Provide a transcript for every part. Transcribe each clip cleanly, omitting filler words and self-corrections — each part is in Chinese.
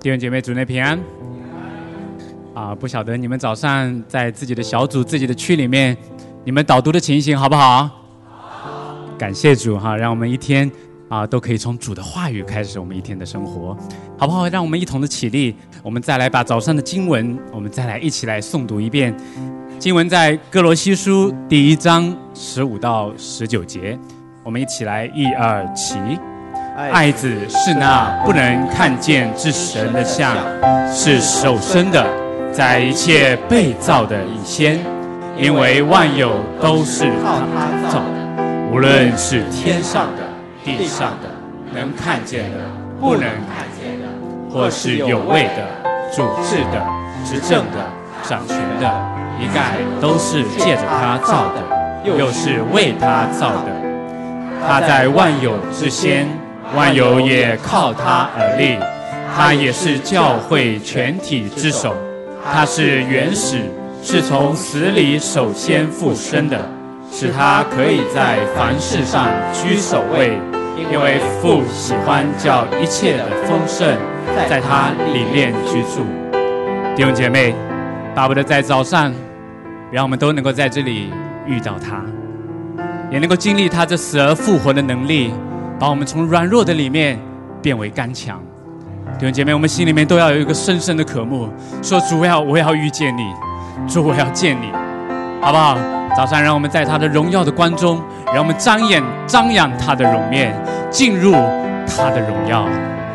弟兄姐妹，主内平安。不晓得你们早上在自己的小组、自己的区里面，你们导读的情形好不好？感谢主哈，让我们一天都可以从主的话语开始我们一天的生活，好不好？让我们一同的起立，我们再来把早上的经文，我们再来一起来诵读一遍。经文在哥罗西书第1章15到19节，我们一起来1、2起。爱子是那不能看见之神的像，是首生的，在一切被造的以先，因为万有都是靠他造的，无论是天上的、地上的，能看见的、不能看见的，或是有位的、主治的、执政的、掌权的，一概都是借着他造的，又是为他造的。他在万有之先，万有也靠他而立，他也是教会全体之首，他是原始，是从死里首先复生的，使他可以在凡事上居首位，因为父喜欢叫一切的丰盛在他里面居住。弟兄姐妹，巴不得在早上，让我们都能够在这里遇到他，也能够经历他这死而复活的能力，把我们从软弱的里面变为刚强。弟兄姐妹，我们心里面都要有一个深深的渴慕，说主我要遇见你，主我要见你，好不好？早上让我们在他的荣耀的光中，让我们张扬他的容面，进入他的荣耀。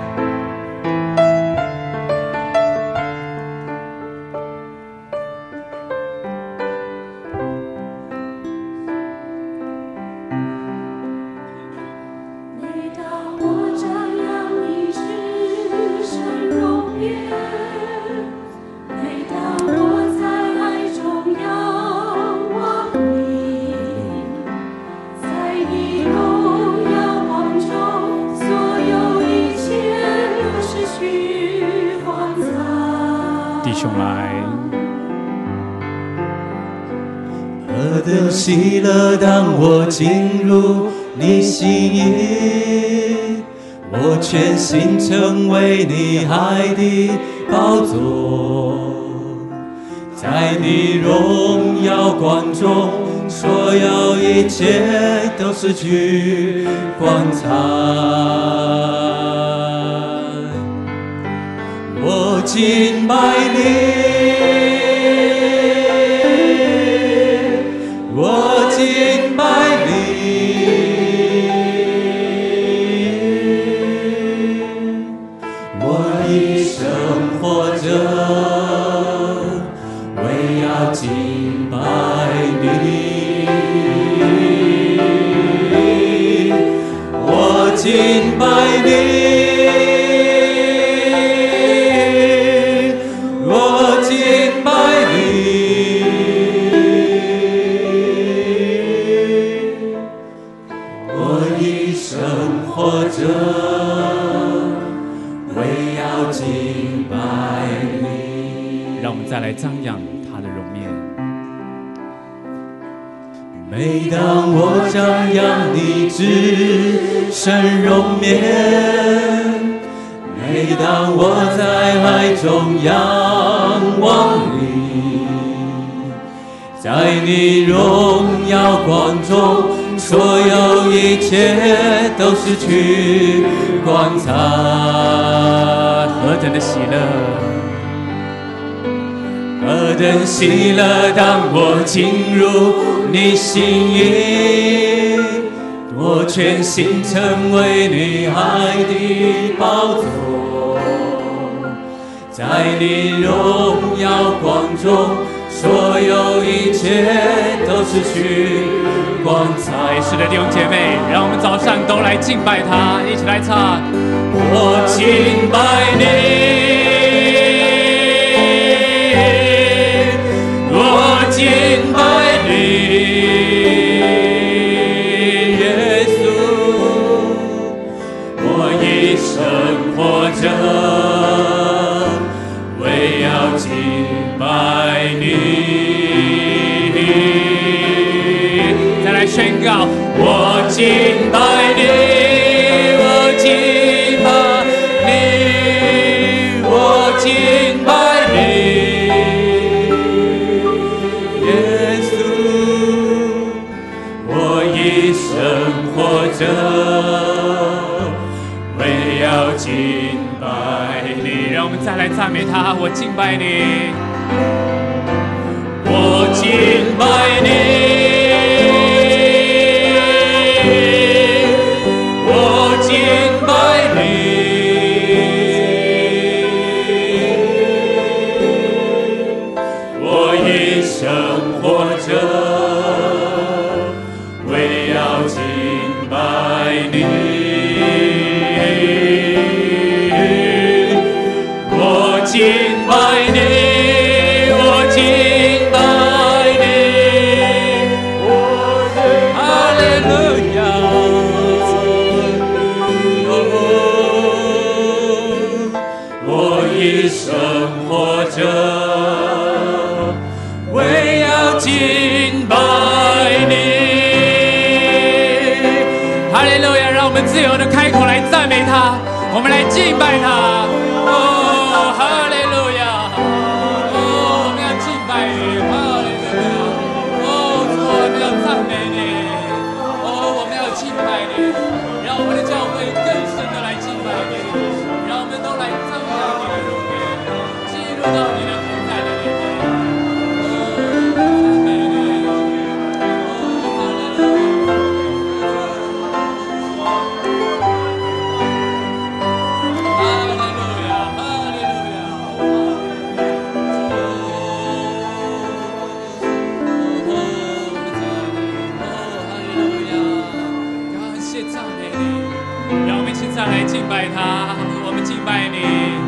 喜乐当我进入你心意，我全心成为你爱的宝座，在你荣耀光中，所有一切都失去光彩。我敬拜你，我敬拜你，我一生活着，为要敬拜你，我敬拜你。 再来张扬他的容面。 每当我张扬你至圣容面，每当我在爱中仰望你，在你荣耀光中，所有一切都失去光彩。 何等的喜乐， 何等喜乐当我进入你心意，我全心成为你爱的宝座，在你荣耀光中，所有一切都失去光彩。 是的，弟兄姐妹，让我们早上都来敬拜他，一起来唱。 我敬拜你，我敬拜你，耶稣，我一生活着，为要敬拜你。 再来宣告， 我敬拜你，我敬拜你，我我敬拜你。让我们再来赞美他，我敬拜你，我敬拜你。我们来敬拜他，哦，哈利路亚，哦，我们要敬拜你，哈利路亚，哦，主，我们要赞美你，哦，我们要敬拜你，让我们的教会更深的来敬拜你，让我们都来赞美你的容颜，进入到你的同在的里面，哦，赞美你，哦，哈利路亚。来敬拜他，我们敬拜你，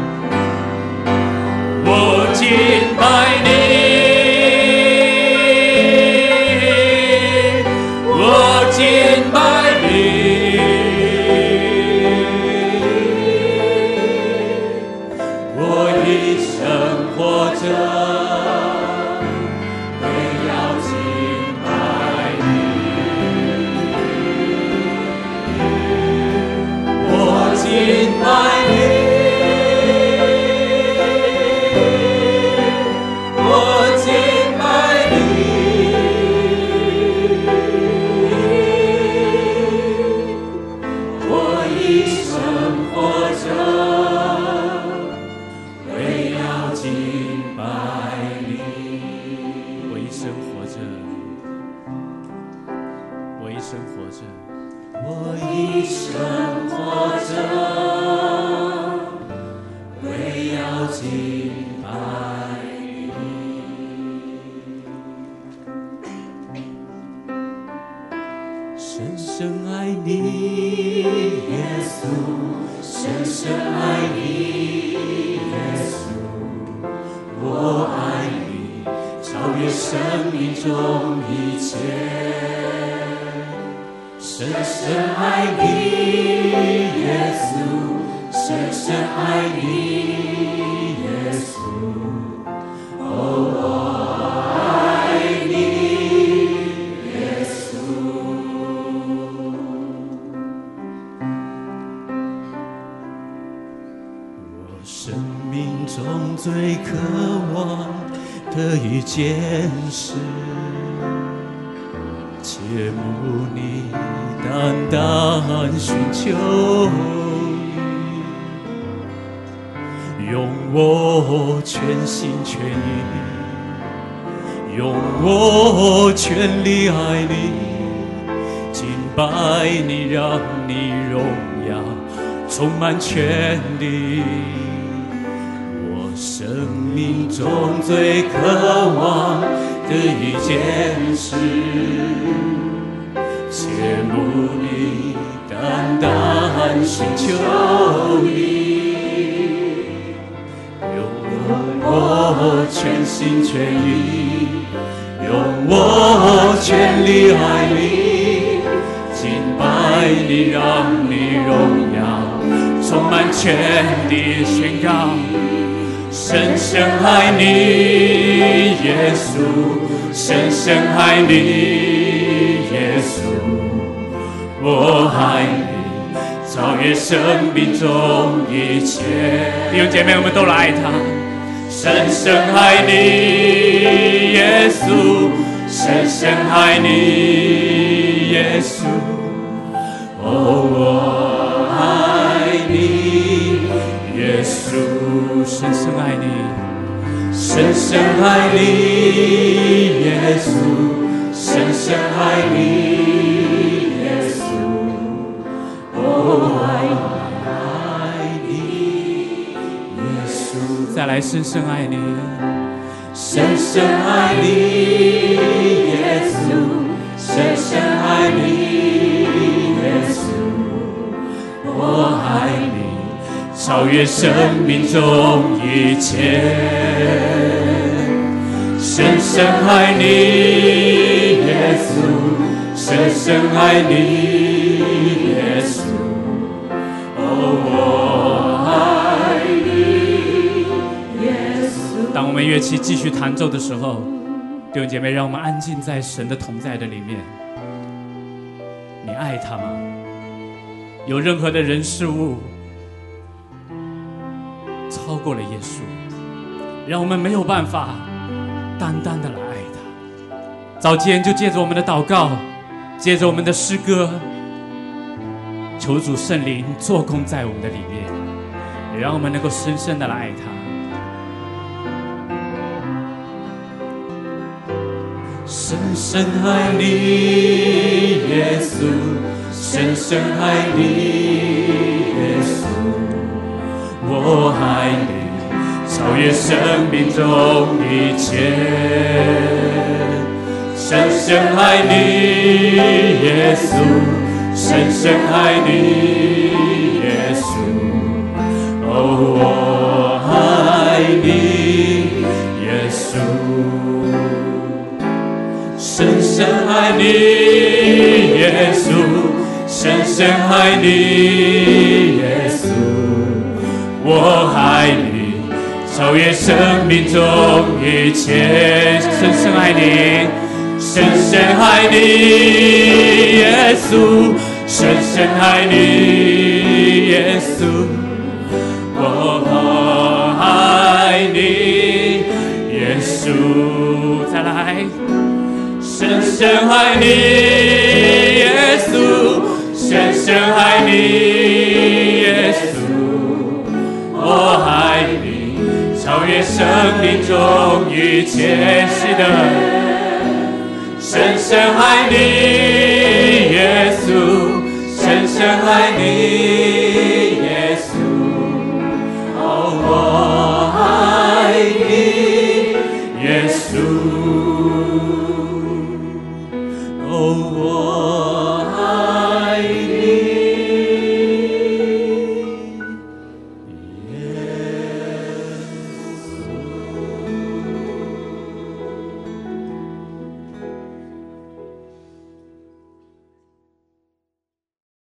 我敬拜你，我敬拜你，我一生活着。 全力爱你，敬拜你，让你荣耀充满全地。我生命中最渴望的一件事，切慕你，单单寻求你，用我全心全意。用我全力爱你，敬拜你，让你荣耀充满全地，宣告深深爱你，耶稣，深深爱你，耶稣，我爱你，超越生命中一切。弟兄姐妹，我们都来爱他。深深爱你，耶稣，深深爱你，耶稣，哦，我爱你。 深深爱你， 深深爱你，耶稣，深深爱你，耶稣，哦，爱你，耶稣， 再来深深爱你， 深深爱你，耶稣，深深爱你，耶稣，我爱你，超越生命中一切。深深爱你，耶稣，深深爱你，耶稣，哦，我爱你，耶稣。 当我们乐器继续弹奏的时候，弟兄姐妹，让我们安静在神的同在的里面。你爱他吗？有任何的人事物超过了耶稣，让我们没有办法单单的来爱他。早间就借着我们的祷告，借着我们的诗歌，求主圣灵做工在我们的里面，让我们能够深深的来爱他。 深深爱你，耶稣，深深爱你，耶稣，我爱你，超越生命中一切。深深爱你，耶稣，深深爱你，耶稣，哦，我爱你，耶稣。深深爱你，耶稣，深深爱你，耶稣，我爱你，超越生命中一切。深深爱你，深深爱你，耶稣，深深爱你，耶稣，我爱你，耶稣。再来。深深爱你，耶稣，深深爱你，耶稣，我爱你，超越生命中一切。是的，深深爱你，耶稣，深深爱你，耶稣，哦，我爱你，耶稣。